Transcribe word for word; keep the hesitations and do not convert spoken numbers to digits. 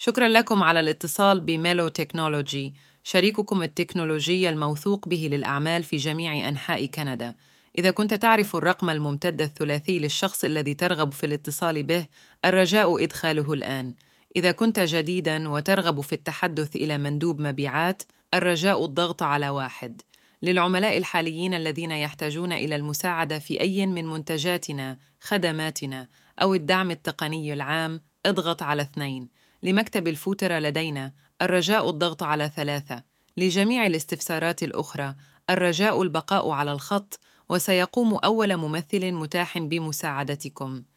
شكراً لكم على الاتصال بميلو تكنولوجي، شريككم التكنولوجي الموثوق به للأعمال في جميع أنحاء كندا. إذا كنت تعرف الرقم الممتد الثلاثي للشخص الذي ترغب في الاتصال به، الرجاء إدخاله الآن. إذا كنت جديداً وترغب في التحدث إلى مندوب مبيعات، الرجاء الضغط على واحد. للعملاء الحاليين الذين يحتاجون إلى المساعدة في أي من منتجاتنا، خدماتنا، أو الدعم التقني العام، اضغط على اثنين. لمكتب الفوترة لدينا، الرجاء الضغط على ثلاثة. لجميع الاستفسارات الأخرى، الرجاء البقاء على الخط، وسيقوم أول ممثل متاح بمساعدتكم.